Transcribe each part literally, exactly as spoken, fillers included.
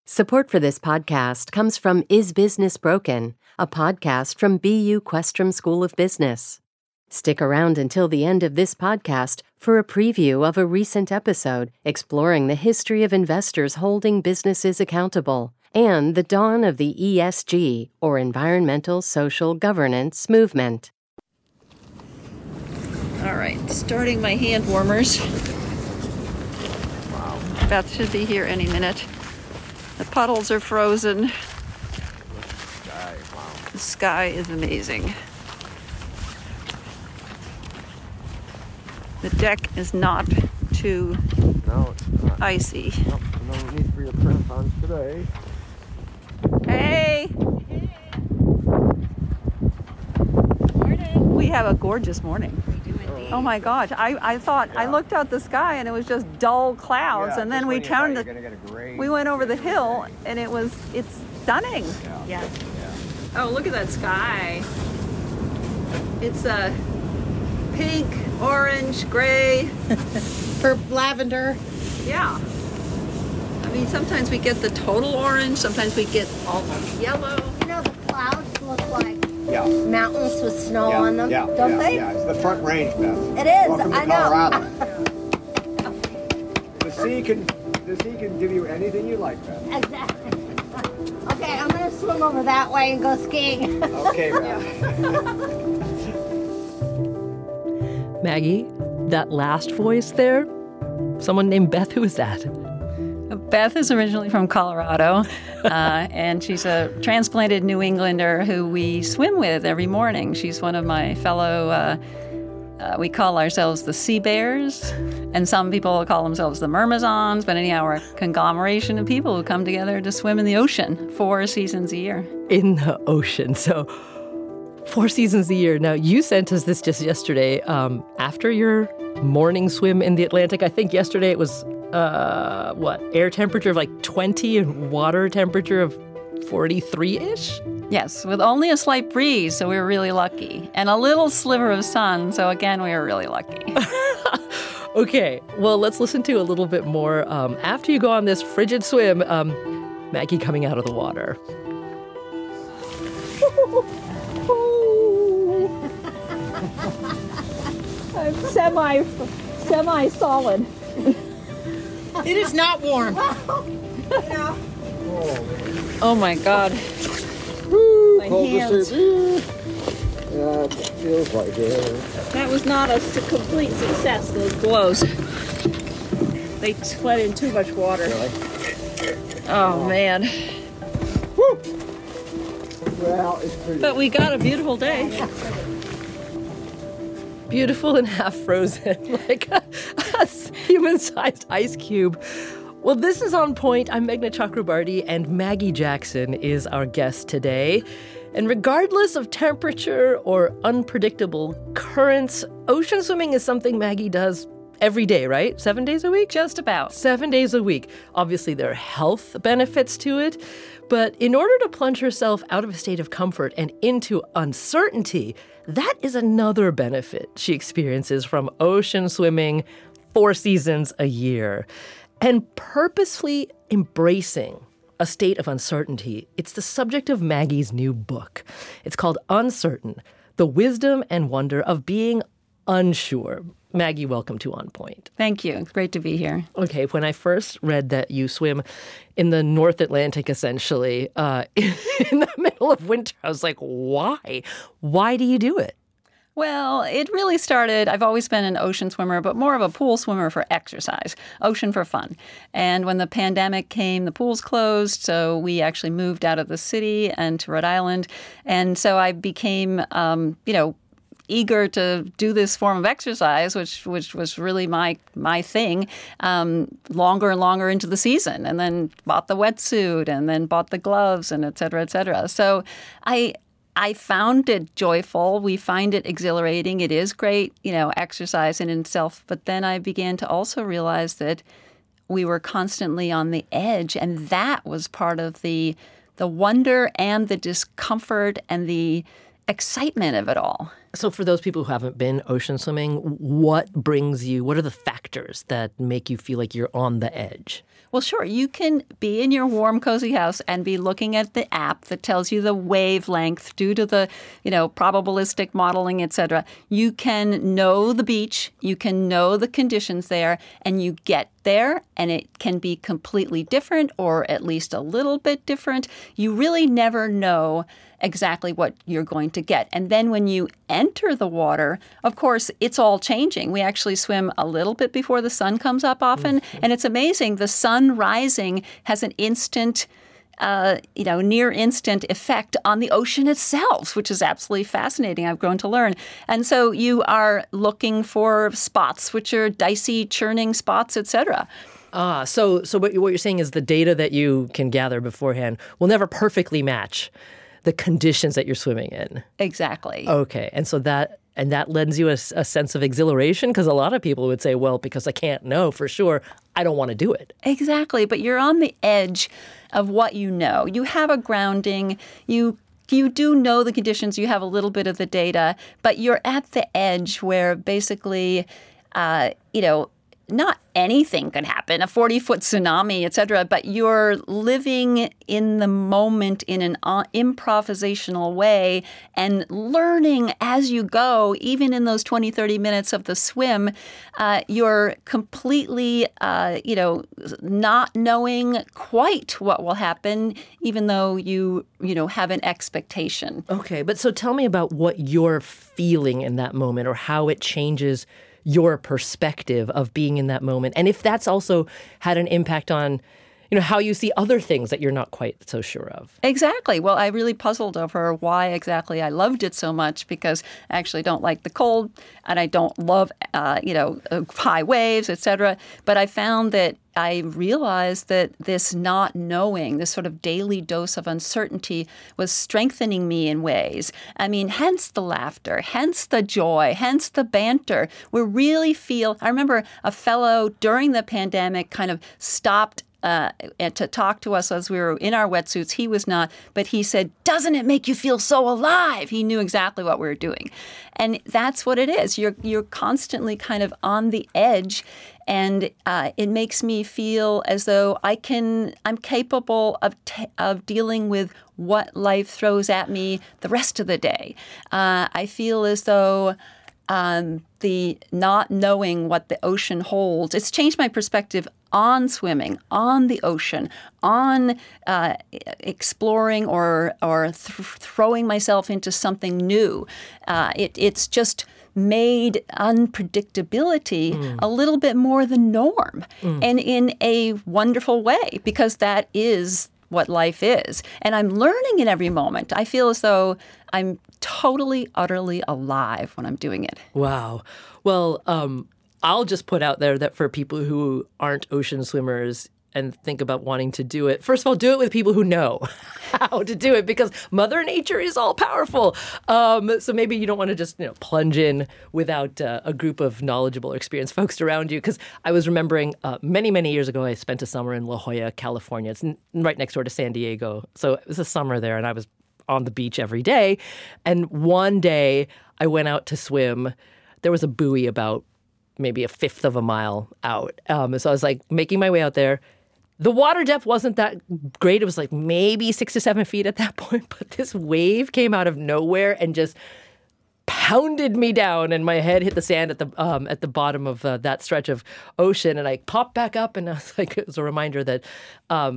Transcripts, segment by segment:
Support for this podcast comes from Is Business Broken, a podcast from B U Questrom School of Business. Stick around until the end of this podcast for a preview of a recent episode exploring the history of investors holding businesses accountable and the dawn of the E S G, or Environmental Social Governance, movement. All right, starting my hand warmers. Wow. Beth should be here any minute. The puddles are frozen. Sky, wow. The sky is amazing. The deck is not too No, it's not. icy. No, no need for your crampons today. Hey! Morning. We have a gorgeous morning. We do indeed. Oh my gosh, I, I thought, I Yeah. looked out the sky and it was just dull clouds, Yeah, and then just we when you turned thought the, you're gonna get a gray- we went over the hill and it was, it's stunning. Yeah. Yes. Yeah. Oh, look at that sky. It's a uh, pink, orange, gray. For lavender. Yeah. I mean, sometimes we get the total orange, sometimes we get almost yellow. You know, the clouds look like Yeah. mountains with snow Yeah, on them, yeah, don't yeah, they? Yeah, it's the Front Range, Beth. It is, Welcome to I know. Colorado. The sea can, the sea can give you anything you like, Beth. Exactly. Okay, I'm gonna swim over that way and go skiing. Okay, Beth. Maggie, that last voice there, someone named Beth, who is that? Beth is originally from Colorado, uh, and she's a transplanted New Englander who we swim with every morning. She's one of my fellow, uh, uh, we call ourselves the Sea Bears, and some people call themselves the Myrmizons, but anyhow, we're a conglomeration of people who come together to swim in the ocean four seasons a year. In the ocean. So four seasons a year. Now, you sent us this just yesterday um, after your morning swim in the Atlantic. I think yesterday it was, uh, what, air temperature of like twenty and water temperature of forty-three-ish? Yes, with only a slight breeze, so we were really lucky, and a little sliver of sun, so again, we were really lucky. Okay, well, let's listen to a little bit more um, after you go on this frigid swim, um, Maggie coming out of the water. I'm semi, semi-solid. It is not warm. Oh my God. My hands. Yeah, it feels like it. That was not a su- complete success, those blows. They let in too much water. Oh man. Well, it's pretty. But we got a beautiful day. Beautiful and half frozen, like a, a human-sized ice cube. Well, this is On Point. I'm Meghna Chakrabarti, and Maggie Jackson is our guest today. And regardless of temperature or unpredictable currents, ocean swimming is something Maggie does every day, right? Seven days a week? Just about. Seven days a week. Obviously, there are health benefits to it. But in order to plunge herself out of a state of comfort and into uncertainty, that is another benefit she experiences from ocean swimming four seasons a year. And purposefully embracing a state of uncertainty, it's the subject of Maggie's new book. It's called Uncertain: The Wisdom and Wonder of Being Unsure. Maggie, welcome to On Point. Thank you. It's great to be here. Okay, when I first read that you swim in the North Atlantic, essentially, uh, in the middle of winter, I was like, why? Why do you do it? Well, it really started, I've always been an ocean swimmer, but more of a pool swimmer for exercise, ocean for fun. And when the pandemic came, the pools closed, so we actually moved out of the city and to Rhode Island. And so I became, um, you know, eager to do this form of exercise, which which was really my my thing, um, longer and longer into the season, and then bought the wetsuit, and then bought the gloves, and et cetera, et cetera. So I I found it joyful. We find it exhilarating. It is great, you know, exercise in itself. But then I began to also realize that we were constantly on the edge, and that was part of the the wonder and the discomfort and the excitement of it all. So for those people who haven't been ocean swimming, what brings you, what are the factors that make you feel like you're on the edge? Well, sure. You can be in your warm, cozy house and be looking at the app that tells you the wavelength due to the, you know, probabilistic modeling, et cetera. You can know the beach, you can know the conditions there, and you get there, and it can be completely different or at least a little bit different. You really never know exactly what you're going to get. And then when you enter the water, of course, it's all changing. We actually swim a little bit before the sun comes up often, mm-hmm. and it's amazing. The sun rising has an instant Uh, you know, near instant effect on the ocean itself, which is absolutely fascinating. I've grown to learn. And so you are looking for spots, which are dicey, churning spots, et cetera. Ah, so so what you're saying is the data that you can gather beforehand will never perfectly match the conditions that you're swimming in. Exactly. Okay, and so that and that lends you a, a sense of exhilaration, because a lot of people would say, well, because I can't know for sure, I don't want to do it. Exactly, but you're on the edge of what you know. You have a grounding. You you do know the conditions. You have a little bit of the data, but you're at the edge where basically, uh, you know, not anything could happen, a forty-foot tsunami, et cetera, but you're living in the moment in an uh, improvisational way and learning as you go, even in those twenty, thirty minutes of the swim. Uh, you're completely, uh, you know, not knowing quite what will happen, even though you, you know, have an expectation. Okay, but so tell me about what you're feeling in that moment, or how it changes your perspective of being in that moment. And if that's also had an impact on, you know, how you see other things that you're not quite so sure of. Exactly. Well, I really puzzled over why exactly I loved it so much, because I actually don't like the cold and I don't love, uh, you know, high waves, et cetera. But I found that I realized that this not knowing, this sort of daily dose of uncertainty, was strengthening me in ways. I mean, hence the laughter, hence the joy, hence the banter. We really feel, I remember a fellow during the pandemic kind of stopped Uh, to talk to us as we were in our wetsuits. He was not, but he said, "Doesn't it make you feel so alive?" He knew exactly what we were doing. And that's what it is. You're you're constantly kind of on the edge, and uh, it makes me feel as though I can, I'm capable of t- of dealing with what life throws at me the rest of the day. Uh, I feel as though Um, the not knowing what the ocean holds, it's changed my perspective on swimming, on the ocean, on uh, exploring or or th- throwing myself into something new. Uh, it, it's just made unpredictability mm. a little bit more the norm, mm. and in a wonderful way, because that is what life is. And I'm learning in every moment. I feel as though I'm totally, utterly alive when I'm doing it. Wow. Well, um, I'll just put out there that for people who aren't ocean swimmers and think about wanting to do it, first of all, do it with people who know how to do it, because Mother Nature is all powerful. Um, so maybe you don't want to just, you know, plunge in without uh, a group of knowledgeable or experienced folks around you. Because I was remembering uh, many, many years ago, I spent a summer in La Jolla, California. It's n- right next door to San Diego. So it was a summer there, and I was on the beach every day. And one day I went out to swim. There was a buoy about maybe a fifth of a mile out. Um, so I was like making my way out there. The water depth wasn't that great. It was like maybe six to seven feet at that point. But this wave came out of nowhere and just pounded me down, and my head hit the sand at the um, at the bottom of uh, that stretch of ocean. And I popped back up, and I was like, it was a reminder that um,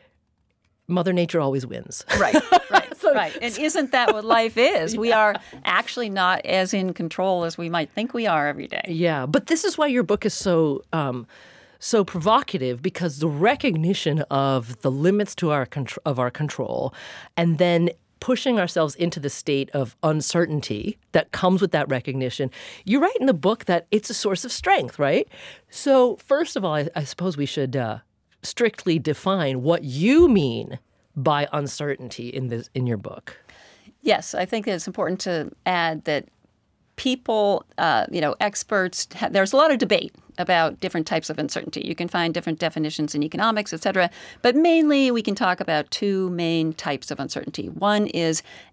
Mother Nature always wins. Right, right, so, right. And isn't that what life is? Yeah. We are actually not as in control as we might think we are every day. Yeah, but this is why your book is so um, so provocative, because the recognition of the limits to our contr- of our control, and then pushing ourselves into the state of uncertainty that comes with that recognition. You write in the book that it's a source of strength, right? So first of all, I, I suppose we should uh, strictly define what you mean by uncertainty in this in your book. Yes, I think it's important to add that people, uh, you know, experts, ha- there's a lot of debate about different types of uncertainty. You can find different definitions in economics, et cetera. But mainly we can talk about two main types of uncertainty. One is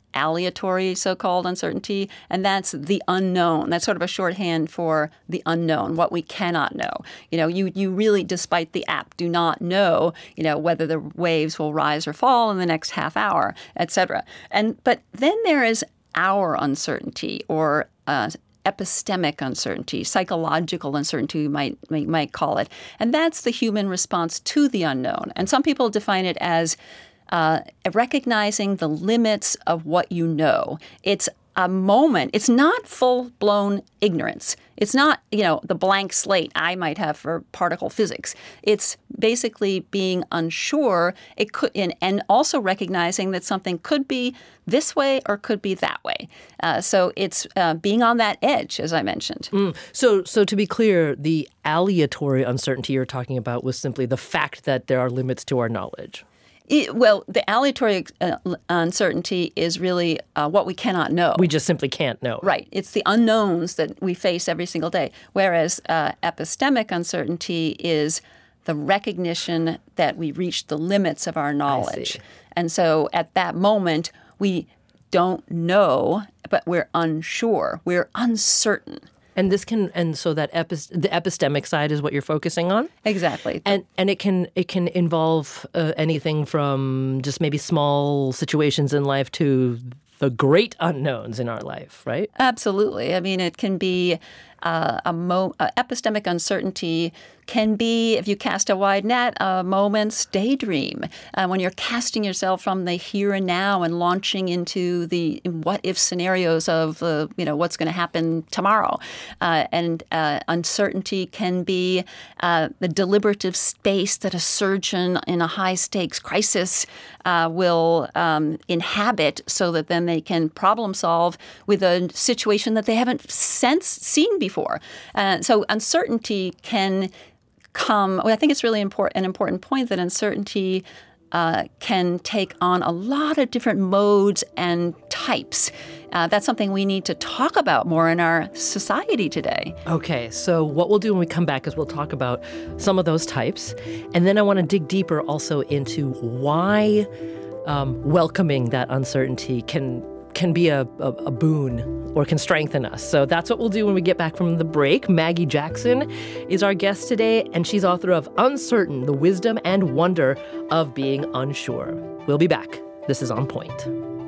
aleatory so-called uncertainty, and that's the unknown. That's sort of a shorthand for the unknown, what we cannot know. You know, you you really, despite the app, do not know, you know, whether the waves will rise or fall in the next half hour, et cetera. And but then there is our uncertainty, or uh, epistemic uncertainty, psychological uncertainty, we might we might call it, and that's the human response to the unknown. And some people define it as Uh, recognizing the limits of what you know. It's a moment. It's not full-blown ignorance. It's not, you know, the blank slate I might have for particle physics. It's basically being unsure. It could, and, and also recognizing that something could be this way or could be that way. Uh, so it's uh, being on that edge, as I mentioned. Mm. So, so to be clear, the aleatory uncertainty you're talking about was simply the fact that there are limits to our knowledge. It, well, the aleatory uh, uncertainty is really uh, what we cannot know. We just simply can't know. Right. It's the unknowns that we face every single day. Whereas uh, epistemic uncertainty is the recognition that we reached the limits of our knowledge. And so at that moment, we don't know, but we're unsure. We're uncertain. And this can, and so that epis, the epistemic side is what you're focusing on? Exactly. And and it can it can involve uh, anything from just maybe small situations in life to the great unknowns in our life, right? Absolutely. I mean, it can be uh, a mo- uh, epistemic uncertainty can be, if you cast a wide net, a moment's daydream. Uh, when you're casting yourself from the here and now and launching into the what-if scenarios of, uh, you know, what's going to happen tomorrow. Uh, and uh, uncertainty can be uh, the deliberative space that a surgeon in a high-stakes crisis uh, will um, inhabit so that then they can problem solve with a situation that they haven't since seen before. Uh, so uncertainty can come. Well, I think it's really important, an important point that uncertainty uh, can take on a lot of different modes and types. Uh, that's something we need to talk about more in our society today. Okay, so what we'll do when we come back is we'll talk about some of those types. And then I want to dig deeper also into why um, welcoming that uncertainty can can be a, a, a boon or can strengthen us. So that's what we'll do when we get back from the break. Maggie Jackson is our guest today, and she's author of Uncertain, The Wisdom and Wonder of Being Unsure. We'll be back. This is On Point.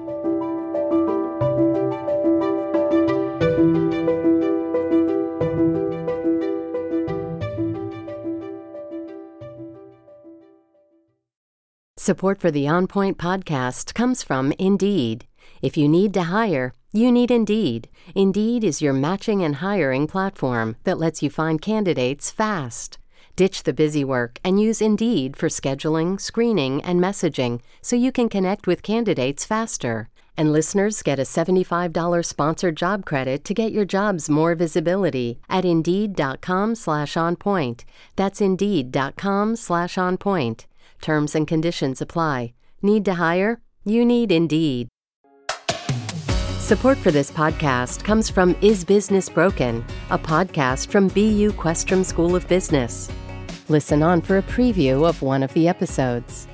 Support for the On Point podcast comes from Indeed. If you need to hire, you need Indeed. Indeed is your matching and hiring platform that lets you find candidates fast. Ditch the busy work and use Indeed for scheduling, screening, and messaging so you can connect with candidates faster. And listeners get a seventy-five dollars sponsored job credit to get your jobs more visibility at Indeed.com slash on point. That's Indeed.com slash on point. Terms and conditions apply. Need to hire? You need Indeed. Support for this podcast comes from Is Business Broken, a podcast from B U Questrom School of Business. Listen on for a preview of one of the episodes.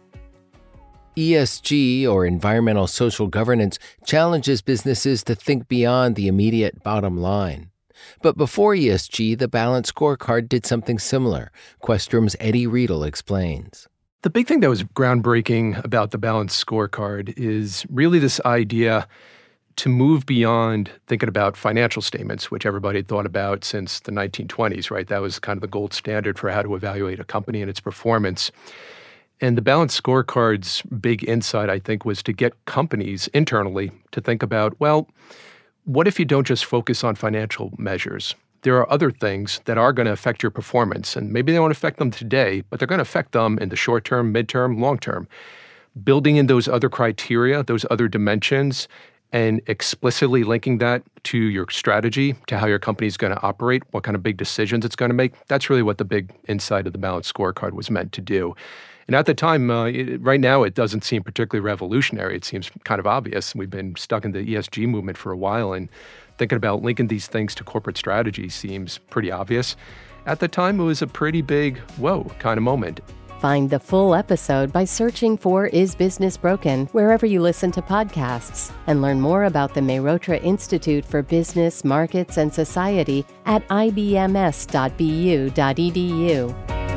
E S G, or environmental social governance, challenges businesses to think beyond the immediate bottom line. But before E S G, the Balanced Scorecard did something similar. Questrom's Eddie Riedel explains. The big thing that was groundbreaking about the Balanced Scorecard is really this idea to move beyond thinking about financial statements, which everybody had thought about since the nineteen twenties, right? That was kind of the gold standard for how to evaluate a company and its performance. And the Balanced Scorecard's big insight, I think, was to get companies internally to think about, well, what if you don't just focus on financial measures? There are other things that are going to affect your performance, and maybe they won't affect them today, but they're going to affect them in the short term, midterm, long term. Building in those other criteria, those other dimensions, and explicitly linking that to your strategy, to how your company is going to operate, what kind of big decisions it's going to make, that's really what the big insight of the Balanced Scorecard was meant to do. And at the time, uh, it, right now, it doesn't seem particularly revolutionary. It seems kind of obvious. We've been stuck in the E S G movement for a while, and thinking about linking these things to corporate strategy seems pretty obvious. At the time, it was a pretty big, whoa, kind of moment. Find the full episode by searching for Is Business Broken wherever you listen to podcasts, and learn more about the Mehrotra Institute for Business, Markets, and Society at I B M S dot B U dot E D U.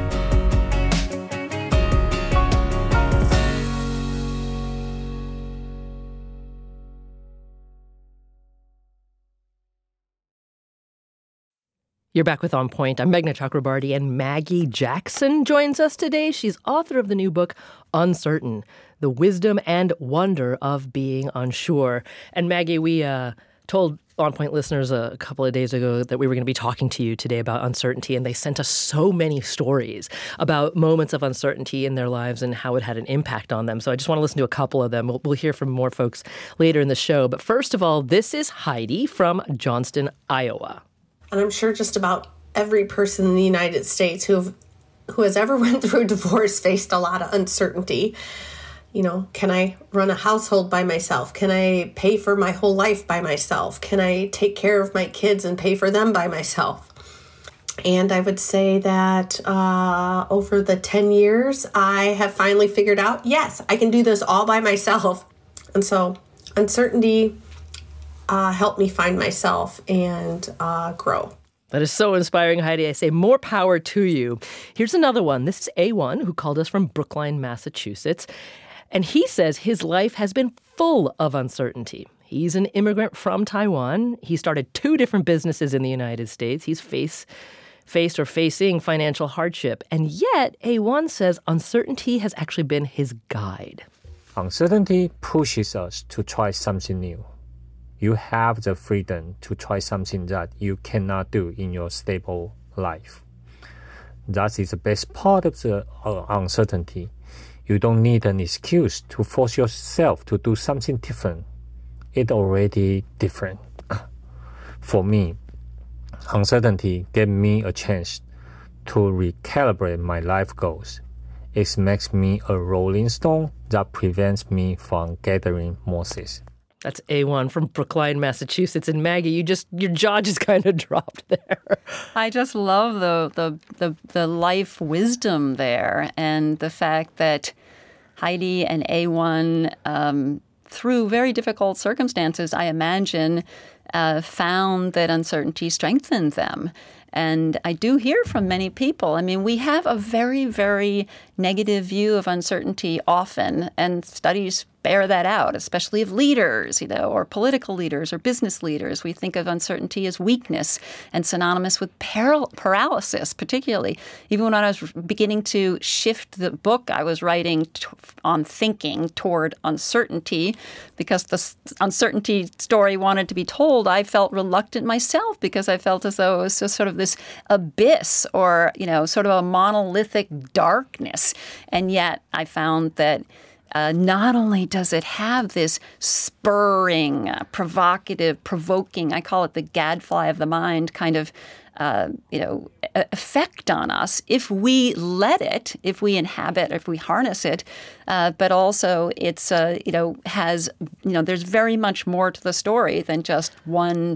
You're back with On Point. I'm Meghna Chakrabarty, and Maggie Jackson joins us today. She's author of the new book, Uncertain, The Wisdom and Wonder of Being Unsure. And Maggie, we uh, told On Point listeners a couple of days ago that we were going to be talking to you today about uncertainty, and they sent us so many stories about moments of uncertainty in their lives and how it had an impact on them. So I just want to listen to a couple of them. We'll, we'll hear from more folks later in the show. But first of all, this is Heidi from Johnston, Iowa. And I'm sure just about every person in the United States who have, who has ever went through a divorce faced a lot of uncertainty. You know, can I run a household by myself? Can I pay for my whole life by myself? Can I take care of my kids and pay for them by myself? And I would say that uh, over the ten years, I have finally figured out, yes, I can do this all by myself. And so uncertainty Uh, help me find myself and uh, grow. That is so inspiring, Heidi. I say more power to you. Here's another one. This is A one, who called us from Brookline, Massachusetts. And he says his life has been full of uncertainty. He's an immigrant from Taiwan. He started two different businesses in the United States. He's face, faced or facing financial hardship. And yet, A one says uncertainty has actually been his guide. Uncertainty pushes us to try something new. You have the freedom to try something that you cannot do in your stable life. That is the best part of the uh, uncertainty. You don't need an excuse to force yourself to do something different. It's already different. For me, uncertainty gave me a chance to recalibrate my life goals. It makes me a rolling stone that prevents me from gathering mosses. That's A one from Brookline, Massachusetts. And Maggie, you just your jaw just kind of dropped there. I just love the the the, the life wisdom there, and the fact that Heidi and A one, um, through very difficult circumstances, I imagine, uh, found that uncertainty strengthened them. And I do hear from many people. I mean, we have a very, very negative view of uncertainty often, and studies bear that out, especially of leaders, you know, or political leaders or business leaders. We think of uncertainty as weakness and synonymous with paral- paralysis, particularly. Even when I was beginning to shift the book I was writing t- on thinking toward uncertainty, because the s- uncertainty story wanted to be told, I felt reluctant myself because I felt as though it was just sort of this abyss or, you know, sort of a monolithic darkness. And yet I found that Uh, not only does it have this spurring, uh, provocative, provoking, I call it the gadfly of the mind kind of, uh, you know, effect on us if we let it, if we inhabit, if we harness it. Uh, but also it's, uh, you know, has, you know, there's very much more to the story than just one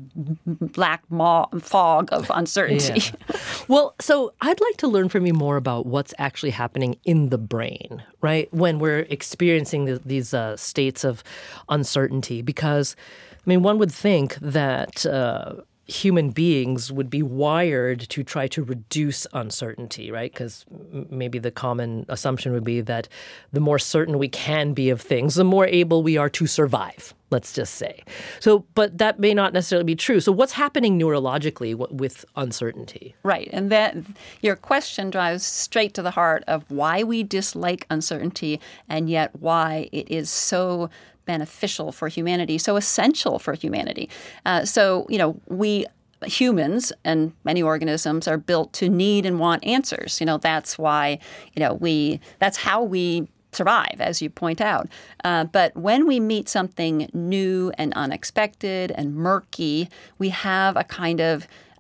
black mo- fog of uncertainty. Yeah. Well, so I'd like to learn from you more about what's actually happening in the brain, right, when we're experiencing the, these uh, states of uncertainty. Because, I mean, one would think that uh, human beings would be wired to try to reduce uncertainty, right? Because m- maybe the common assumption would be that the more certain we can be of things, the more able we are to survive, let's just say. So, but that may not necessarily be true. So what's happening neurologically w- with uncertainty? Right. And that your question drives straight to the heart of why we dislike uncertainty and yet why it is so beneficial for humanity, so essential for humanity. Uh, so, you know, we humans and many organisms are built to need and want answers. You know, that's why, you know, we, that's how we survive, as you point out. Uh, but when we meet something new and unexpected and murky, we have a kind of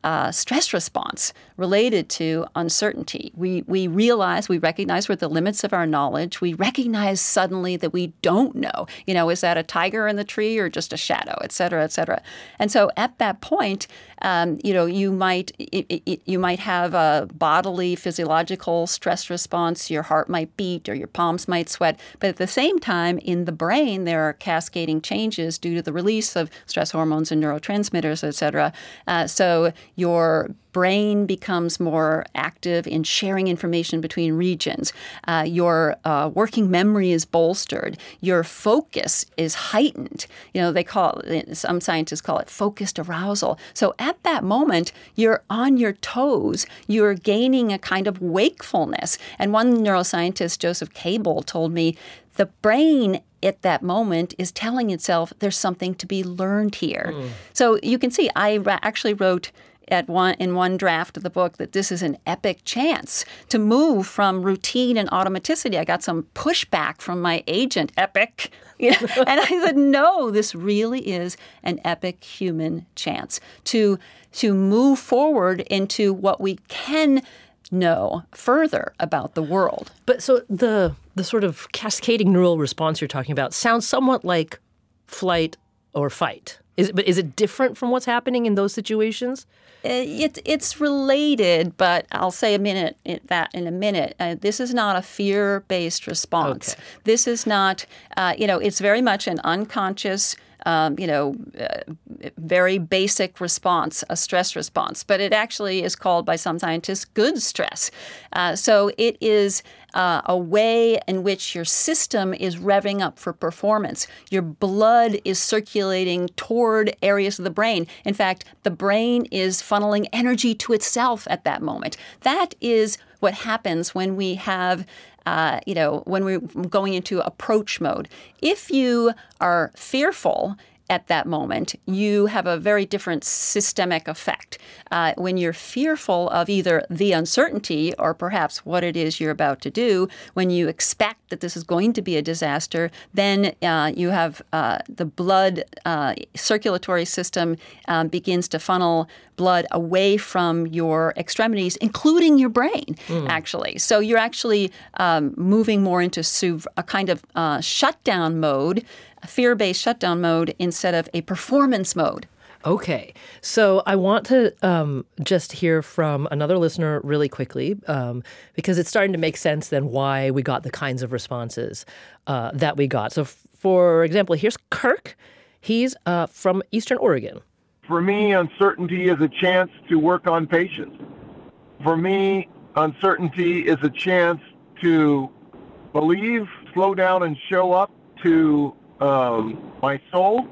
uh, stress response related to uncertainty. We we realize, we recognize we're at the limits of our knowledge. We recognize suddenly that we don't know. You know, is that a tiger in the tree or just a shadow, et cetera, et cetera. And so at that point, um, you know, you might it, it, you might have a bodily, physiological stress response. Your heart might beat or your palms might sweat. But at the same time, in the brain, there are cascading changes due to the release of stress hormones and neurotransmitters, et cetera. Uh, so your brain becomes more active in sharing information between regions. Uh, your uh, working memory is bolstered. Your focus is heightened. You know, they call it, some scientists call it focused arousal. So at that moment, you're on your toes. You're gaining a kind of wakefulness. And one neuroscientist, Joseph Cable, told me the brain at that moment is telling itself there's something to be learned here. Mm. So you can see I ra- actually wrote at one in one draft of the book that this is an epic chance to move from routine and automaticity. I got some pushback from my agent, epic. You know? And I said, no, this really is an epic human chance to to move forward into what we can know further about the world. But so the the sort of cascading neural response you're talking about sounds somewhat like flight or fight. Is it, but is it different from what's happening in those situations? It, it's related, but I'll say a minute that in a minute. Uh, this is not a fear-based response. Okay. This is not, uh, you know, it's very much an unconscious, um, you know, uh, very basic response, a stress response. But it actually is called by some scientists good stress. Uh, so it is Uh, a way in which your system is revving up for performance. Your blood is circulating toward areas of the brain. In fact, the brain is funneling energy to itself at that moment. That is what happens when we have, uh, you know, when we're going into approach mode. If you are fearful at that moment, you have a very different systemic effect. Uh, when you're fearful of either the uncertainty or perhaps what it is you're about to do, when you expect that this is going to be a disaster, then uh, you have uh, the blood uh, circulatory system um, begins to funnel blood away from your extremities, including your brain, mm. actually. So you're actually um, moving more into a kind of uh, shutdown mode, fear-based shutdown mode instead of a performance mode. Okay. So I want to um, just hear from another listener really quickly um, because it's starting to make sense then why we got the kinds of responses uh, that we got. So, f- for example, here's Kirk. He's uh, from Eastern Oregon. For me, uncertainty is a chance to work on patience. For me, uncertainty is a chance to believe, slow down, and show up to um, my soul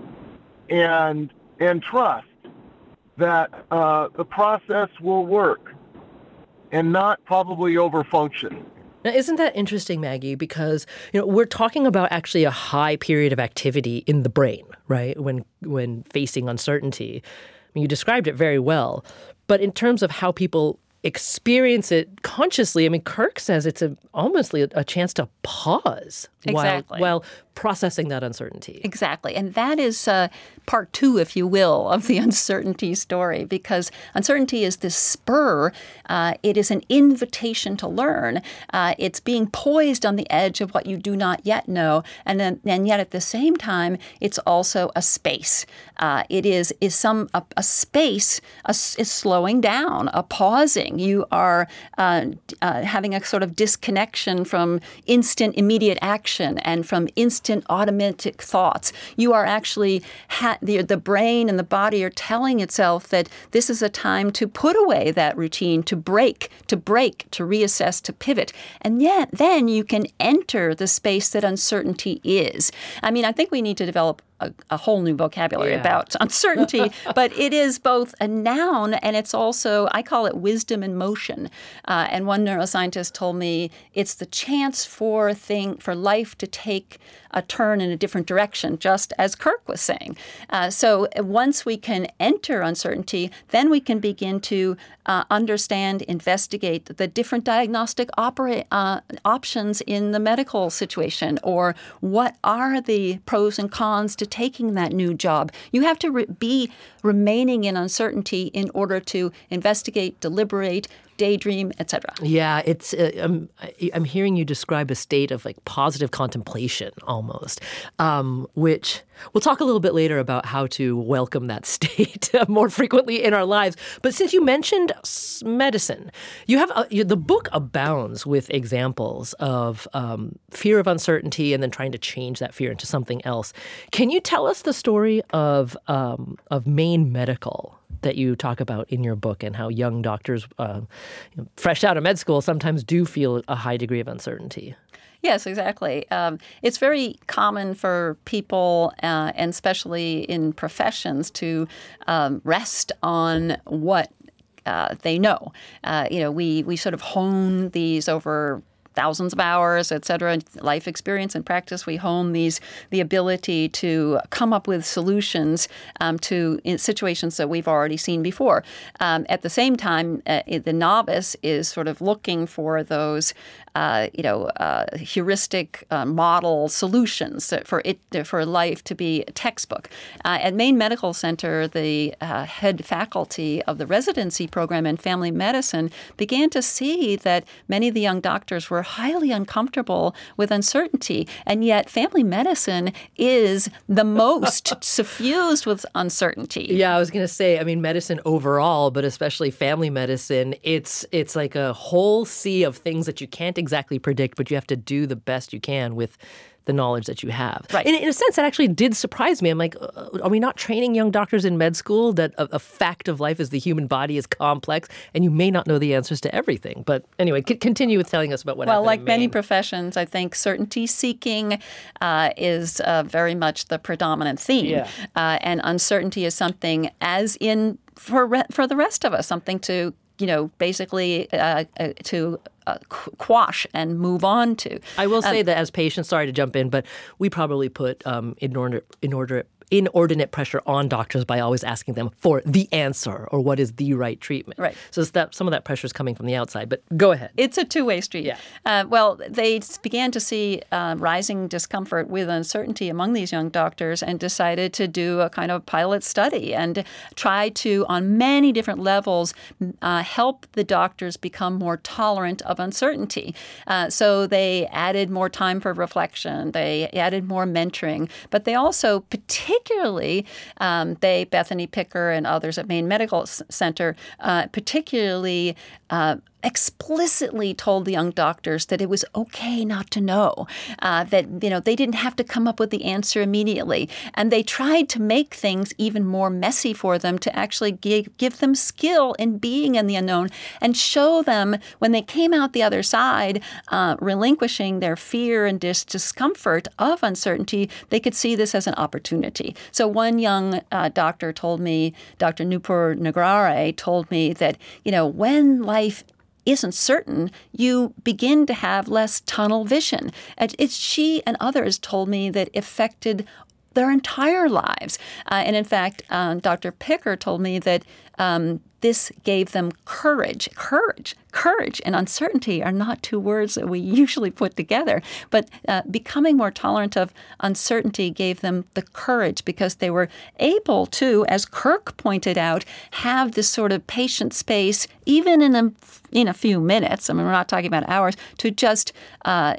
and and trust that uh, the process will work and not probably overfunction. Now, isn't that interesting, Maggie? Because, you know, we're talking about actually a high period of activity in the brain, right? When when facing uncertainty. I mean, you described it very well. But in terms of how people experience it consciously, I mean, Kirk says it's a, almost a, a chance to pause exactly. while, while processing that uncertainty. Exactly. And that is uh, part two, if you will, of the uncertainty story, because uncertainty is this spur. Uh, it is an invitation to learn. Uh, it's being poised on the edge of what you do not yet know. And then, and yet at the same time, it's also a space. Uh, it is, is some a, a space, a, is slowing down, a pausing. You are uh, uh, having a sort of disconnection from instant, immediate action and from instant automatic thoughts. You are actually, ha- the, the brain and the body are telling itself that this is a time to put away that routine, to break, to break, to reassess, to pivot. And yet then you can enter the space that uncertainty is. I mean, I think we need to develop A, a whole new vocabulary yeah. about uncertainty, but it is both a noun and it's also, I call it wisdom in motion. Uh, and one neuroscientist told me it's the chance for thing for life to take a turn in a different direction, just as Kirk was saying. Uh, so once we can enter uncertainty, then we can begin to uh, understand, investigate the different diagnostic opera- uh, options in the medical situation, or what are the pros and cons to taking that new job. You have to re- be remaining in uncertainty in order to investigate, deliberate, daydream, et cetera. Yeah, it's. Uh, I'm, I'm hearing you describe a state of like positive contemplation almost, um, which we'll talk a little bit later about how to welcome that state more frequently in our lives. But since you mentioned medicine, you have a, you, the book abounds with examples of um, fear of uncertainty and then trying to change that fear into something else. Can you tell us the story of um, of Maine Medical that you talk about in your book, and how young doctors, uh, you know, fresh out of med school, sometimes do feel a high degree of uncertainty? Yes, exactly. Um, it's very common for people, uh, and especially in professions, to um, rest on what uh, they know. Uh, you know, we we sort of hone these over thousands of hours, et cetera, life experience and practice. We hone these, the ability to come up with solutions um, to in situations that we've already seen before. Um, at the same time, uh, the novice is sort of looking for those, uh, you know, uh, heuristic uh, model solutions for it for life to be a textbook. Uh, at Maine Medical Center, the uh, head faculty of the residency program in family medicine began to see that many of the young doctors were highly uncomfortable with uncertainty, and yet family medicine is the most suffused with uncertainty. Yeah, I was going to say, I mean, medicine overall, but especially family medicine, it's it's like a whole sea of things that you can't exactly predict, but you have to do the best you can with the knowledge that you have. Right. In, in a sense, that actually did surprise me. I'm like, uh, are we not training young doctors in med school that a, a fact of life is the human body is complex and you may not know the answers to everything? But anyway, c- continue with telling us about what well, happened. Well, like in many Maine. professions, I think certainty seeking uh, is uh, very much the predominant theme. Yeah. Uh, and uncertainty is something, as in for re- for the rest of us, something to, you know, basically uh, uh, to Uh, quash and move on to. I will say um, that as patients, sorry to jump in, but we probably put um, inordinate, inordinate, inordinate pressure on doctors by always asking them for the answer or what is the right treatment. Right. So it's that some of that pressure is coming from the outside. But go ahead. It's a two-way street. Yeah. Uh, well, they began to see uh, rising discomfort with uncertainty among these young doctors and decided to do a kind of pilot study and try to, on many different levels, uh, help the doctors become more tolerant of uncertainty. Uh, so they added more time for reflection. They added more mentoring. But they also particularly, um, they, Bethany Picker and others at Maine Medical Center, uh, particularly uh, explicitly told the young doctors that it was okay not to know, uh, that, you know, they didn't have to come up with the answer immediately. And they tried to make things even more messy for them to actually give, give them skill in being in the unknown and show them when they came out the other side, uh, relinquishing their fear and dis- discomfort of uncertainty, they could see this as an opportunity. So one young uh, doctor told me, Doctor Nupur Nagrare told me that, you know, when life isn't certain, you begin to have less tunnel vision. And it's she and others told me that affected their entire lives. Uh, and in fact, um, Doctor Picker told me that um, this gave them courage. Courage. Courage and uncertainty are not two words that we usually put together. But uh, becoming more tolerant of uncertainty gave them the courage because they were able to, as Kirk pointed out, have this sort of patient space, even in a, in a few minutes, I mean, we're not talking about hours, to just uh,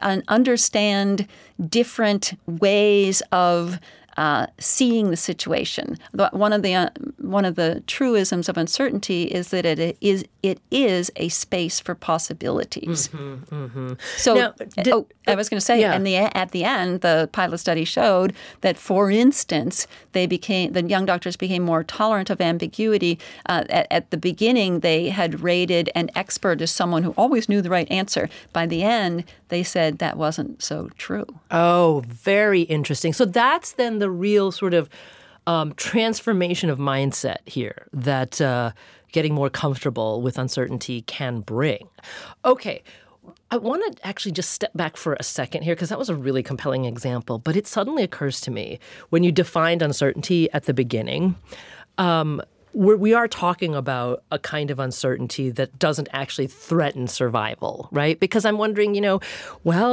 understand different ways of Uh, seeing the situation. One of the uh, one of the truisms of uncertainty is that it is it is a space for possibilities. Mm-hmm, mm-hmm. So, now, did, oh, I was going to say, yeah. and the at the end, the pilot study showed that, for instance, they became the young doctors became more tolerant of ambiguity. Uh, at, at the beginning, they had rated an expert as someone who always knew the right answer. By the end, they said that wasn't so true. Oh, very interesting. So that's then the real sort of um, transformation of mindset here that uh, getting more comfortable with uncertainty can bring. Okay. I want to actually just step back for a second here because that was a really compelling example. But it suddenly occurs to me when you defined uncertainty at the beginning, um, we're, we are talking about a kind of uncertainty that doesn't actually threaten survival, right? Because I'm wondering, you know, well,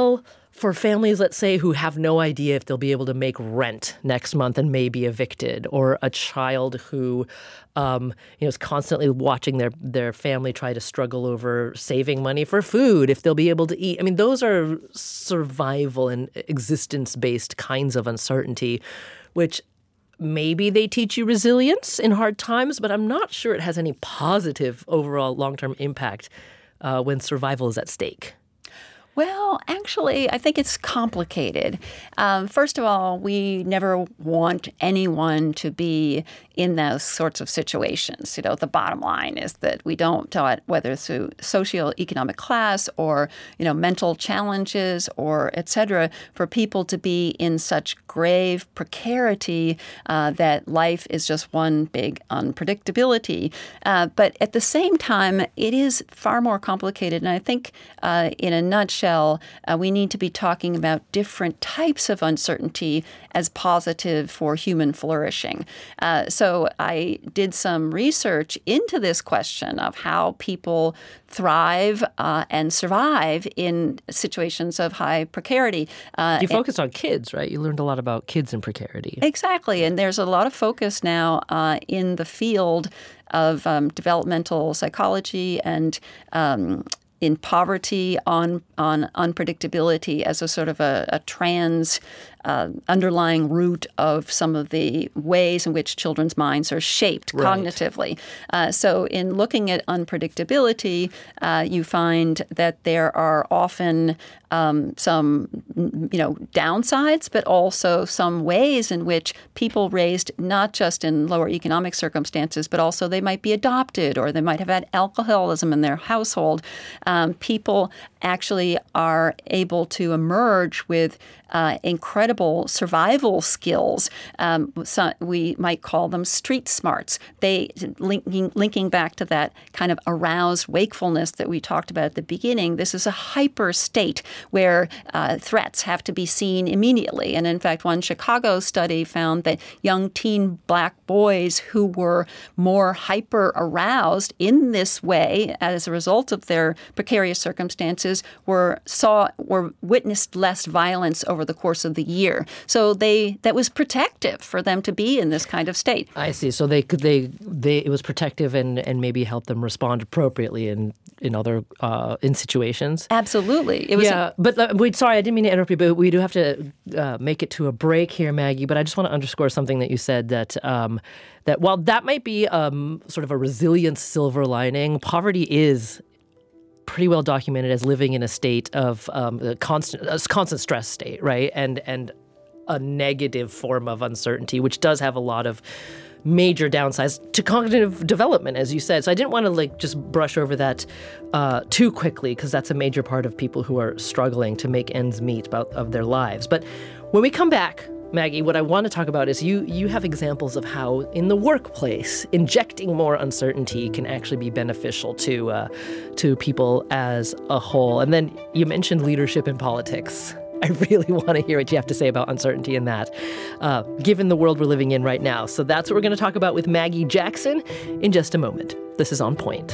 for families, let's say, who have no idea if they'll be able to make rent next month and may be evicted, or a child who um, you know, is constantly watching their, their family try to struggle over saving money for food, if they'll be able to eat. I mean, those are survival and existence-based kinds of uncertainty, which maybe they teach you resilience in hard times, but I'm not sure it has any positive overall long-term impact uh, when survival is at stake. Well, actually, I think it's complicated. Um, first of all, we never want anyone to be in those sorts of situations. You know, the bottom line is that we don't, whether through socioeconomic class or, you know, mental challenges or et cetera, for people to be in such grave precarity uh, that life is just one big unpredictability. Uh, but at the same time, it is far more complicated. And I think uh, in a nutshell, Uh, we need to be talking about different types of uncertainty as positive for human flourishing. Uh, so I did some research into this question of how people thrive uh, and survive in situations of high precarity. Uh, you focused on kids, right? You learned a lot about kids in precarity. Exactly. And there's a lot of focus now uh, in the field of um, developmental psychology and um in poverty on on unpredictability as a sort of a, a trans uh, underlying root of some of the ways in which children's minds are shaped right. cognitively. Uh, so in looking at unpredictability, uh, you find that there are often um, some, you know, downsides, but also some ways in which people raised not just in lower economic circumstances, but also they might be adopted or they might have had alcoholism in their household. Um, people actually are able to emerge with uh, incredible survival skills. Um, so we might call them street smarts. They linking, linking back to that kind of aroused wakefulness that we talked about at the beginning. This is a hyper state where uh, threats have to be seen immediately. And in fact, one Chicago study found that young teen black boys who were more hyper aroused in this way as a result of their precarious circumstances were saw or witnessed less violence over the course of the year. So they that was protective for them to be in this kind of state. I see. So they could they they it was protective and, and maybe help them respond appropriately in in other uh, in situations. Absolutely. It was yeah. A- but uh, wait, sorry, I didn't mean to interrupt you, but we do have to uh, make it to a break here, Maggie. But I just want to underscore something that you said that um, that while that might be um, sort of a resilience silver lining, poverty is pretty well documented as living in a state of um, a constant, a constant stress state, right? And and a negative form of uncertainty, which does have a lot of major downsides to cognitive development, as you said. So I didn't want to like just brush over that uh, too quickly, because that's a major part of people who are struggling to make ends meet about, of their lives. But when we come back, Maggie, what I want to talk about is you you have examples of how in the workplace injecting more uncertainty can actually be beneficial to uh, to people as a whole. And then you mentioned leadership in politics. I really want to hear what you have to say about uncertainty in that, uh, given the world we're living in right now. So that's what we're going to talk about with Maggie Jackson in just a moment. This is On Point.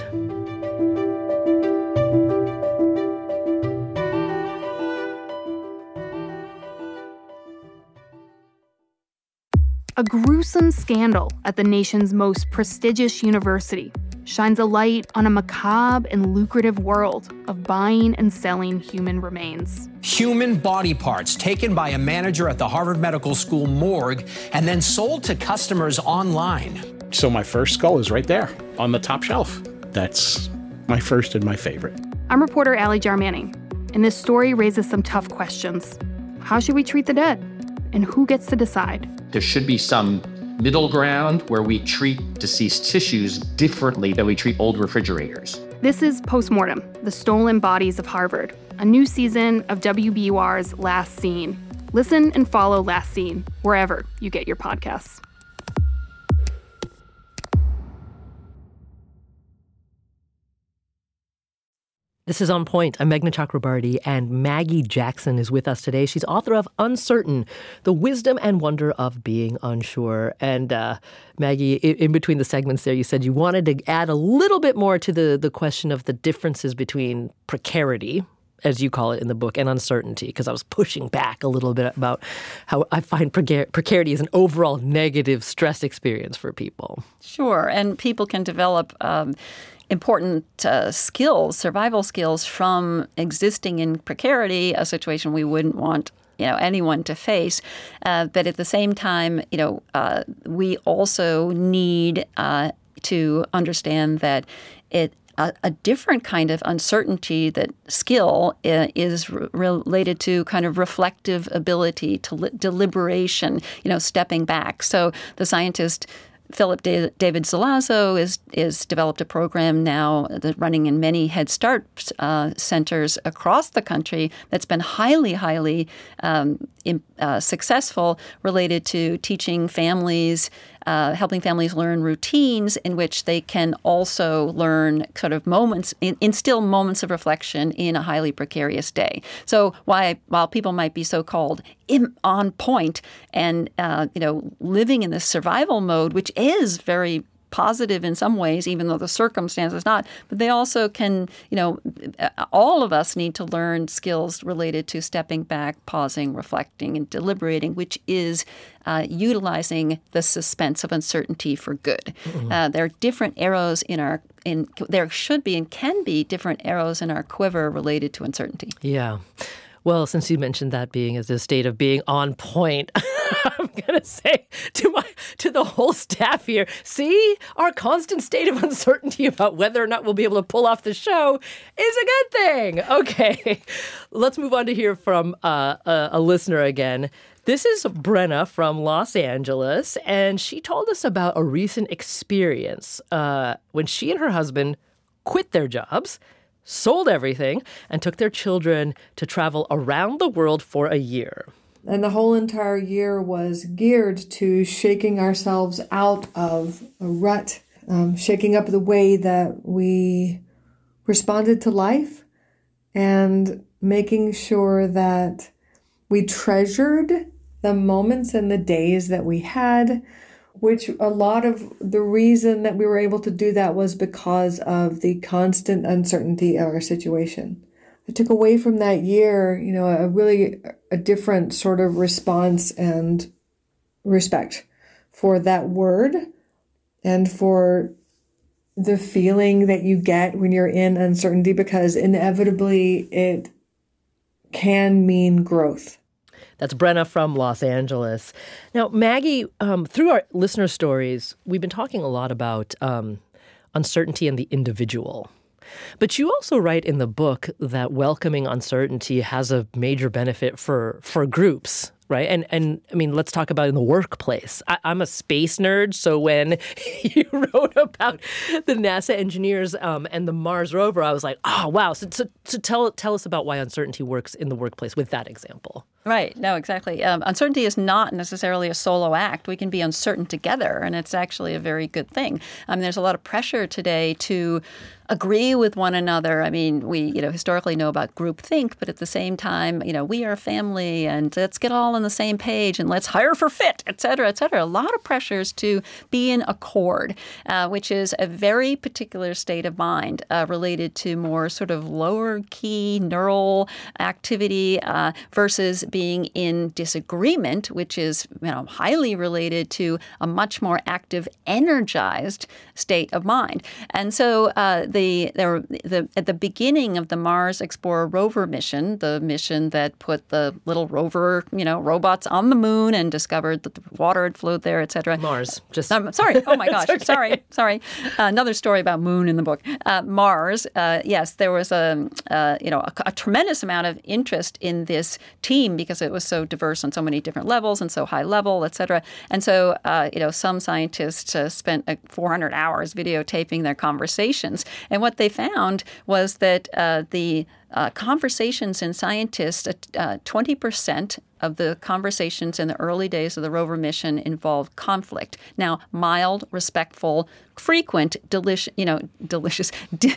A gruesome scandal at the nation's most prestigious university shines a light on a macabre and lucrative world of buying and selling human remains. Human body parts taken by a manager at the Harvard Medical School morgue and then sold to customers online. So my first skull is right there on the top shelf. That's my first and my favorite. I'm reporter Allie Jarmanning, and this story raises some tough questions. How should we treat the dead? And who gets to decide? There should be some middle ground where we treat deceased tissues differently than we treat old refrigerators. This is Postmortem, The Stolen Bodies of Harvard, a new season of W B U R's Last Scene. Listen and follow Last Scene wherever you get your podcasts. This is On Point. I'm Meghna Chakrabarti, and Maggie Jackson is with us today. She's author of Uncertain, The Wisdom and Wonder of Being Unsure. And uh, Maggie, in between the segments there, you said you wanted to add a little bit more to the, the question of the differences between precarity, as you call it in the book, and uncertainty, because I was pushing back a little bit about how I find precar- precarity is an overall negative stress experience for people. Sure, and people can develop um, important uh, skills, survival skills, from existing in precarity, a situation we wouldn't want you know anyone to face. Uh, but at the same time, you know, uh, we also need uh, to understand that it. A, a different kind of uncertainty, that skill uh, is re- related to kind of reflective ability, to li- deliberation, you know, stepping back. So the scientist Philip da- David Zelazo is is developed a program now that's running in many Head Start uh, centers across the country that's been highly, highly um, in, uh, successful, related to teaching families, uh, helping families learn routines in which they can also learn sort of moments, in, instill moments of reflection in a highly precarious day. So why, while people might be so-called in, on point and, uh, you know, living in this survival mode, which is very positive in some ways, even though the circumstance is not. But they also can, you know, all of us need to learn skills related to stepping back, pausing, reflecting, and deliberating, which is uh, utilizing the suspense of uncertainty for good. Mm-hmm. Uh, there are different arrows in our, in there should be and can be different arrows in our quiver related to uncertainty. Yeah. Well, since you mentioned that being as a state of being on point, I'm going to say to my to the whole staff here, see, our constant state of uncertainty about whether or not we'll be able to pull off the show is a good thing. Okay, let's move on to hear from uh, a, a listener again. This is Brenna from Los Angeles, and she told us about a recent experience uh, when she and her husband quit their jobs, sold everything, and took their children to travel around the world for a year. And the whole entire year was geared to shaking ourselves out of a rut, um, shaking up the way that we responded to life, and making sure that we treasured the moments and the days that we had, which a lot of the reason that we were able to do that was because of the constant uncertainty of our situation. I took away from that year, you know, a really a different sort of response and respect for that word and for the feeling that you get when you're in uncertainty, because inevitably it can mean growth. That's Brenna from Los Angeles. Now, Maggie, um, through our listener stories, we've been talking a lot about um, uncertainty and the individual. But you also write in the book that welcoming uncertainty has a major benefit for for groups, right? And, and I mean, let's talk about in the workplace. I, I'm a space nerd, so when you wrote about the NASA engineers um, and the Mars rover, I was like, oh, wow. So, so, so tell, tell us about why uncertainty works in the workplace with that example. Right. No, exactly. Um, uncertainty is not necessarily a solo act. We can be uncertain together, and it's actually a very good thing. I mean, there's a lot of pressure today to agree with one another. I mean, we, you know, historically know about groupthink, but at the same time, you know, we are a family and let's get all on the same page and let's hire for fit, et cetera, et cetera. A lot of pressures to be in accord, uh, which is a very particular state of mind uh, related to more sort of lower key neural activity uh, versus being in disagreement, which is, you know, highly related to a much more active, energized state of mind. And so uh, the, there, the at the beginning of the Mars Explorer rover mission, the mission that put the little rover, you know, robots on the moon and discovered that the water had flowed there, et cetera. Mars. Just um, sorry. Oh my gosh. Okay. Sorry. Sorry. Uh, another story about moon in the book. Uh, Mars. Uh, yes, there was a uh, you know a, a tremendous amount of interest in this team because it was so diverse on so many different levels and so high level, et cetera. And so uh, you know some scientists uh, spent like four hundred hours videotaping their conversations. And what they found was that uh, the uh, conversations in scientists, uh, twenty percent of the conversations in the early days of the rover mission involved conflict. Now, mild, respectful, frequent, delicious, you know, delicious,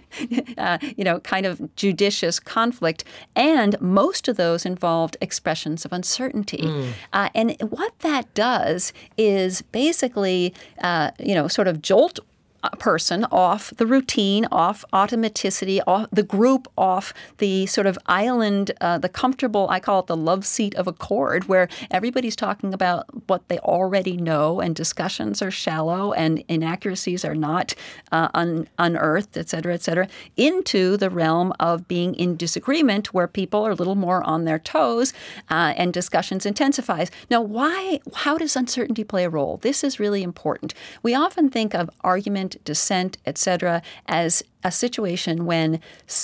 uh, you know, kind of judicious conflict. And most of those involved expressions of uncertainty. Mm. Uh, and what that does is basically, uh, you know, sort of jolt a person off the routine, off automaticity, off the group, off the sort of island, uh, the comfortable, I call it the love seat of accord, where everybody's talking about what they already know and discussions are shallow and inaccuracies are not uh, un- unearthed, et cetera, et cetera, into the realm of being in disagreement where people are a little more on their toes uh, and discussions intensifies. Now, why? How does uncertainty play a role? This is really important. We often think of argument, dissent, et cetera, as a situation when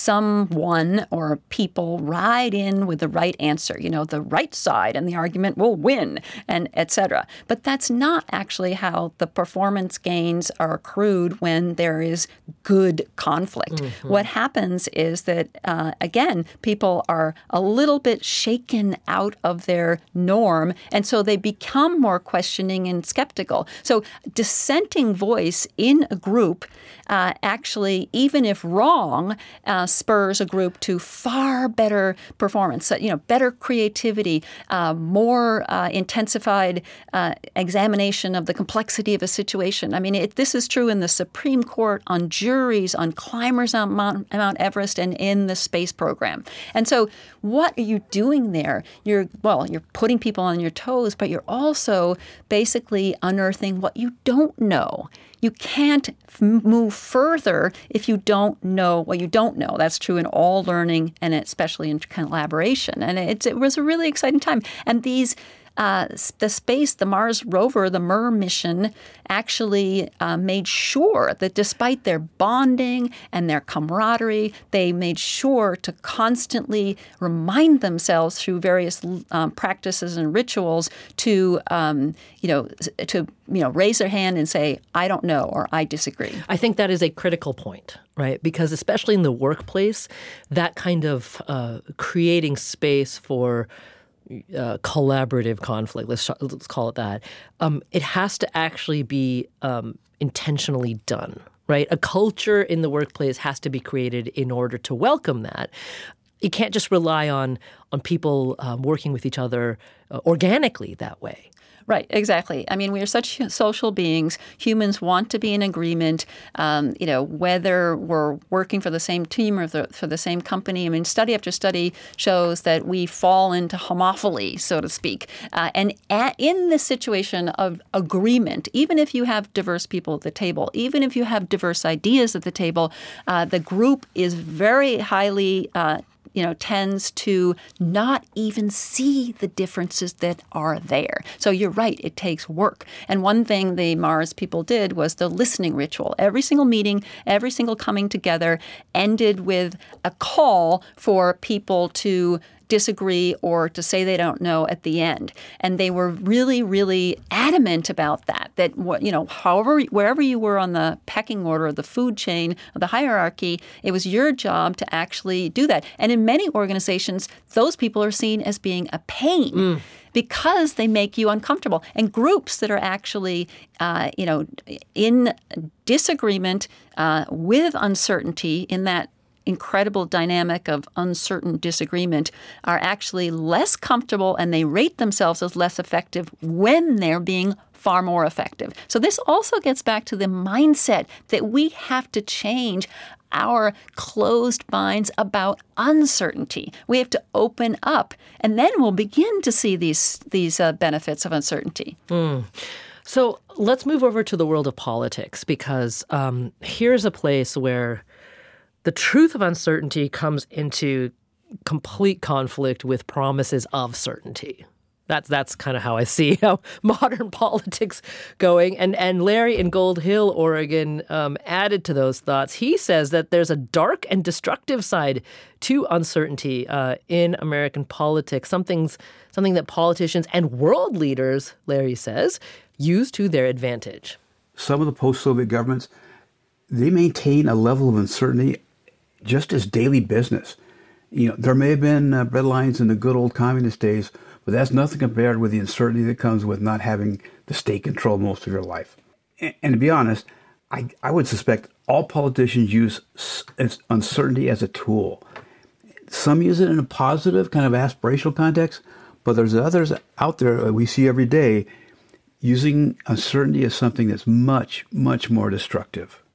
someone or people ride in with the right answer, you know, the right side, and the argument will win, and et cetera. But that's not actually how the performance gains are accrued when there is good conflict. Mm-hmm. What happens is that, uh, again, people are a little bit shaken out of their norm, and so they become more questioning and skeptical. So dissenting voice in a group uh, actually, even if wrong, uh, spurs a group to far better performance, you know, better creativity, uh, more uh, intensified uh, examination of the complexity of a situation. I mean, it, this is true in the Supreme Court, on juries, on climbers on Mount, Mount Everest, and in the space program. And so what are you doing there? You're, well, you're putting people on your toes, but you're also basically unearthing what you don't know. You can't f- move further if you don't know what you don't know. That's true in all learning and especially in collaboration. And it, it was a really exciting time. And these Uh, the space, the Mars rover, the M E R mission, actually uh, made sure that despite their bonding and their camaraderie, they made sure to constantly remind themselves through various um, practices and rituals to, um, you know, to you know, raise their hand and say, "I don't know," or "I disagree." I think that is a critical point, right? Because especially in the workplace, that kind of uh, creating space for Uh, collaborative conflict, let's, let's call it that, um, it has to actually be um, intentionally done, right? A culture in the workplace has to be created in order to welcome that. You can't just rely on, on people um, working with each other uh, organically that way. Right, exactly. I mean, we are such social beings. Humans want to be in agreement, um, you know, whether we're working for the same team or the, for the same company. I mean, study after study shows that we fall into homophily, so to speak. Uh, and at, in this situation of agreement, even if you have diverse people at the table, even if you have diverse ideas at the table, uh, the group is very highly uh, you know, tends to not even see the differences that are there. So you're right, it takes work. And one thing the Mars people did was the listening ritual. Every single meeting, every single coming together ended with a call for people to disagree or to say they don't know at the end. And they were really, really adamant about that, that, you know, however, wherever you were on the pecking order of the food chain, of the hierarchy, it was your job to actually do that. And in many organizations, those people are seen as being a pain. Mm. Because they make you uncomfortable. And groups that are actually, uh, you know, in disagreement uh, with uncertainty, in that incredible dynamic of uncertain disagreement, are actually less comfortable, and they rate themselves as less effective when they're being far more effective. So this also gets back to the mindset that we have to change our closed minds about uncertainty. We have to open up, and then we'll begin to see these these uh, benefits of uncertainty. Mm. So let's move over to the world of politics, because um, here's a place where the truth of uncertainty comes into complete conflict with promises of certainty. That's that's kind of how I see how modern politics going. And and Larry in Gold Hill, Oregon, um, added to those thoughts. He says that there's a dark and destructive side to uncertainty uh, in American politics. Something's something that politicians and world leaders, Larry says, use to their advantage. Some of the post-Soviet governments, they maintain a level of uncertainty just as daily business. You know, there may have been uh, red lines in the good old communist days, but that's nothing compared with the uncertainty that comes with not having the state control most of your life. And, and to be honest, I, I would suspect all politicians use s- uncertainty as a tool. Some use it in a positive, kind of aspirational context, but there's others out there that we see every day using uncertainty as something that's much, much more destructive.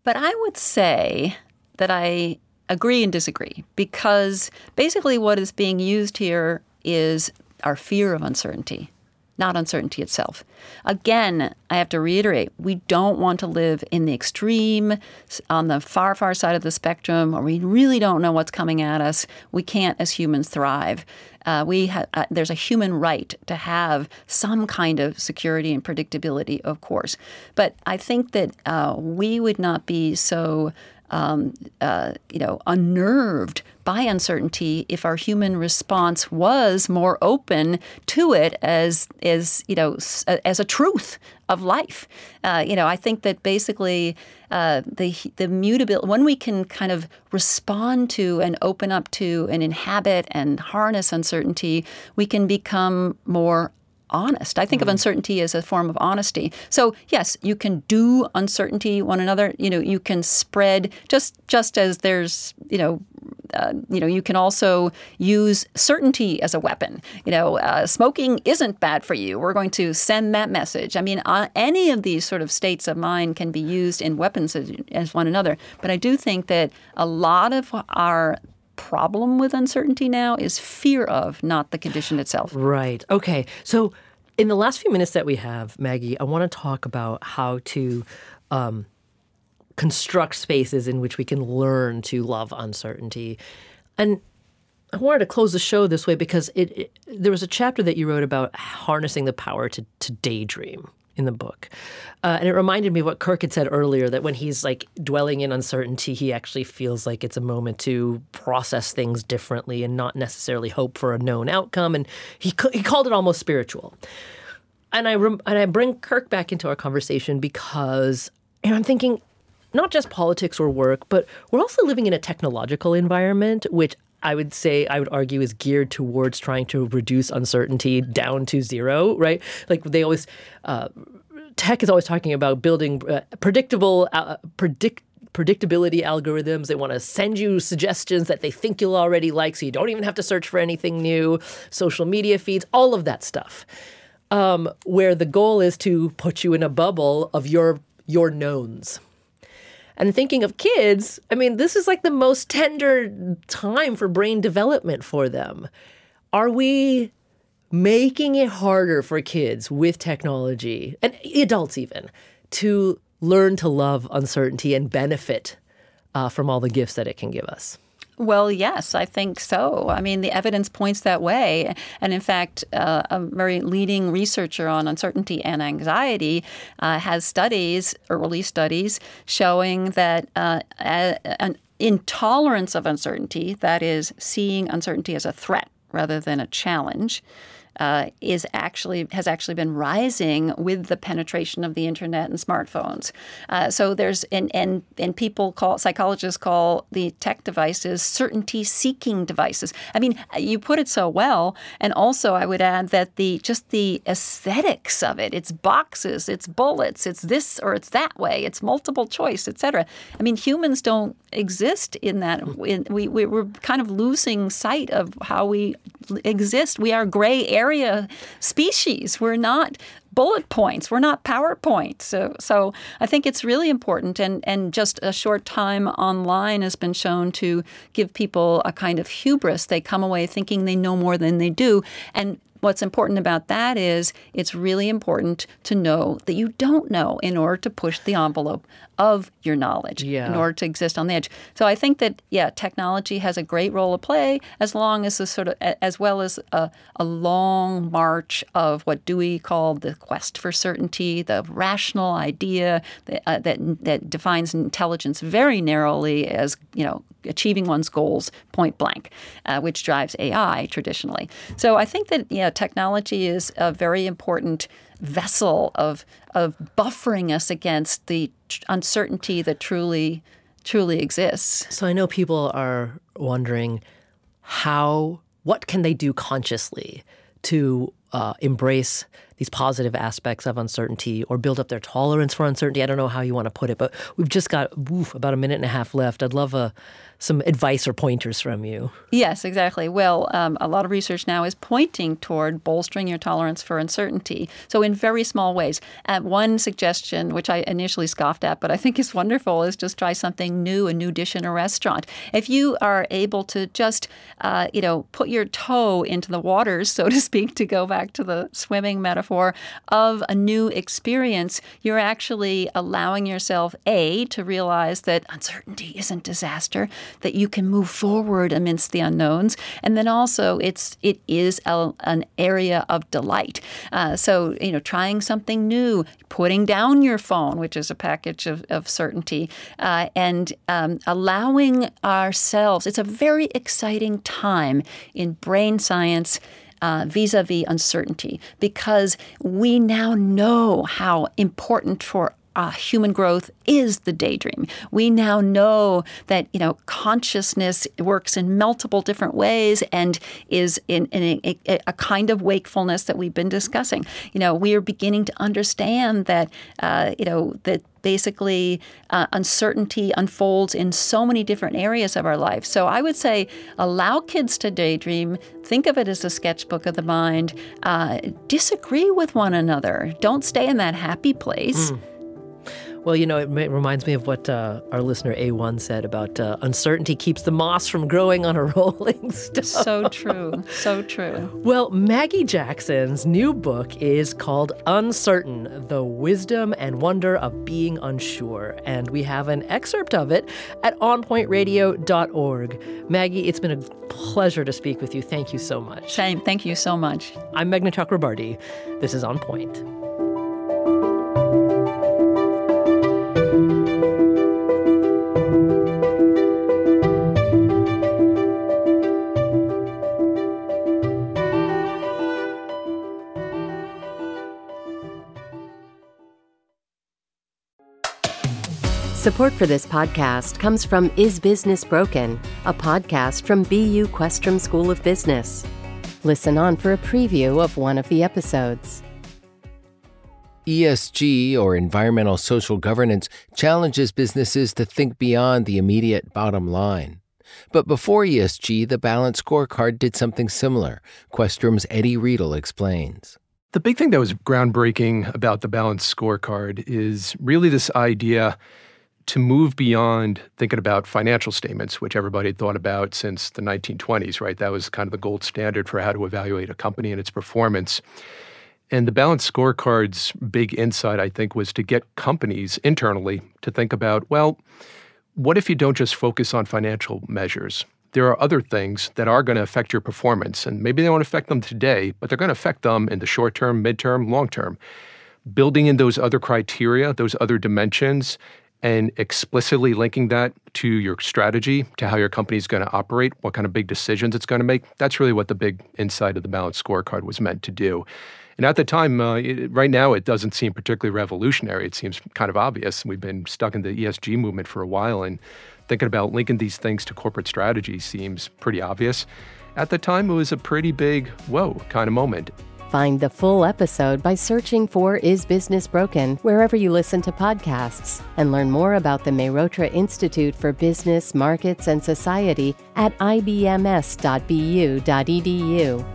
But I would say that I agree and disagree, because basically what is being used here is our fear of uncertainty, not uncertainty itself. Again, I have to reiterate, we don't want to live in the extreme, on the far, far side of the spectrum, where we really don't know what's coming at us. We can't, as humans, thrive. Uh, we ha- uh, there's a human right to have some kind of security and predictability, of course. But I think that uh, we would not be so Um, uh, you know, unnerved by uncertainty if our human response was more open to it as, as you know, as a truth of life. Uh, you know, I think that basically uh, the the mutability, when we can kind of respond to and open up to and inhabit and harness uncertainty, we can become more honest. I think mm. of uncertainty as a form of honesty. So yes, you can do uncertainty one another. You know, you can spread just just as there's you know. Uh, you know, you can also use certainty as a weapon. You know, uh, smoking isn't bad for you. We're going to send that message. I mean, uh, any of these sort of states of mind can be used in weapons as, as one another. But I do think that a lot of our problem with uncertainty now is fear of, not the condition itself. Right. Okay. So in the last few minutes that we have, Maggie, I want to talk about how to um, construct spaces in which we can learn to love uncertainty. And I wanted to close the show this way because it, it there was a chapter that you wrote about harnessing the power to, to daydream in the book. Uh, and it reminded me of what Kirk had said earlier, that when he's like dwelling in uncertainty, he actually feels like it's a moment to process things differently and not necessarily hope for a known outcome. And he he called it almost spiritual. And I rem- and I bring Kirk back into our conversation because, and I'm thinking, not just politics or work, but we're also living in a technological environment, which I would say, I would argue, is geared towards trying to reduce uncertainty down to zero, right? Like they always, uh, tech is always talking about building uh, predictable, uh, predict, predictability algorithms. They want to send you suggestions that they think you'll already like, so you don't even have to search for anything new. Social media feeds, all of that stuff, um, where the goal is to put you in a bubble of your your knowns. And thinking of kids, I mean, this is like the most tender time for brain development for them. Are we making it harder for kids with technology, and adults even, to learn to love uncertainty and benefit uh, from all the gifts that it can give us? Well, yes, I think so. I mean, the evidence points that way. And in fact, uh, a very leading researcher on uncertainty and anxiety uh, has studies, early studies, showing that uh, a, an intolerance of uncertainty, that is, seeing uncertainty as a threat rather than a challenge, Uh, is actually has actually been rising with the penetration of the internet and smartphones. Uh, so there's and and and people call psychologists call the tech devices certainty-seeking devices. I mean, you put it so well. And also, I would add that the just the aesthetics of it, it's boxes, it's bullets, it's this or it's that way, it's multiple choice, et cetera. I mean, humans don't exist in that. In, we we we're kind of losing sight of how we exist. We are gray area. area species. We're not bullet points. We're not PowerPoint. So so I think it's really important. And, and just a short time online has been shown to give people a kind of hubris. They come away thinking they know more than they do. And what's important about that is it's really important to know that you don't know in order to push the envelope of your knowledge, yeah. in order to exist on the edge. So I think that, yeah, technology has a great role to play as long as a sort of, as well as a, a long march of what Dewey called the quest for certainty, the rational idea that, uh, that, that defines intelligence very narrowly as, you know, achieving one's goals point blank, uh, which drives A I traditionally. So I think that, yeah, technology is a very important vessel of of buffering us against the tr- uncertainty that truly truly exists. So I know people are wondering how what can they do consciously to uh, embrace these positive aspects of uncertainty or build up their tolerance for uncertainty. I don't know how you want to put it, but we've just got oof, about a minute and a half left. I'd love a, some advice or pointers from you. Yes, exactly. Well, um, a lot of research now is pointing toward bolstering your tolerance for uncertainty. So in very small ways. Uh, one suggestion, which I initially scoffed at, but I think is wonderful, is just try something new, a new dish in a restaurant. If you are able to just, uh, you know, put your toe into the waters, so to speak, to go back to the swimming metaphor of a new experience, you're actually allowing yourself, A, to realize that uncertainty isn't disaster, that you can move forward amidst the unknowns, and then also it's it is a, an area of delight. Uh, so, you know, trying something new, putting down your phone, which is a package of, of certainty, uh, and um, allowing ourselves, it's a very exciting time in brain science Uh, vis-a-vis uncertainty, because we now know how important for Uh, human growth is the daydream. We now know that, you know, consciousness works in multiple different ways and is in, in a, a, a kind of wakefulness that we've been discussing. You know, we are beginning to understand that, uh, you know, that basically uh, uncertainty unfolds in so many different areas of our life. So I would say allow kids to daydream. Think of it as a sketchbook of the mind. Uh, disagree with one another. Don't stay in that happy place. Mm. Well, you know, it, it reminds me of what uh, our listener A one said about uh, uncertainty keeps the moss from growing on a rolling stone. So true. So true. Well, Maggie Jackson's new book is called Uncertain, The Wisdom and Wonder of Being Unsure. And we have an excerpt of it at on point radio dot org. Maggie, it's been a pleasure to speak with you. Thank you so much. Same. Thank you so much. I'm Meghna Chakrabarti. This is On Point. Support for this podcast comes from Is Business Broken, a podcast from B U Questrom School of Business. Listen on for a preview of one of the episodes. E S G, or environmental social governance, challenges businesses to think beyond the immediate bottom line. But before E S G, the Balanced Scorecard did something similar. Questrom's Eddie Riedel explains. The big thing that was groundbreaking about the Balanced Scorecard is really this idea to move beyond thinking about financial statements, which everybody had thought about since the nineteen twenties, right? That was kind of the gold standard for how to evaluate a company and its performance. And the Balanced Scorecard's big insight, I think, was to get companies internally to think about, well, what if you don't just focus on financial measures? There are other things that are going to affect your performance, and maybe they won't affect them today, but they're going to affect them in the short term, midterm, long term. Building in those other criteria, those other dimensions, and explicitly linking that to your strategy, to how your company is going to operate, what kind of big decisions it's going to make, that's really what the big insight of the Balanced Scorecard was meant to do. And at the time, uh, it, right now, it doesn't seem particularly revolutionary. It seems kind of obvious. We've been stuck in the E S G movement for a while, and thinking about linking these things to corporate strategy seems pretty obvious. At the time, it was a pretty big, whoa, kind of moment. Find the full episode by searching for Is Business Broken wherever you listen to podcasts, and learn more about the Mehrotra Institute for Business, Markets, and Society at I B M S dot B U dot E D U.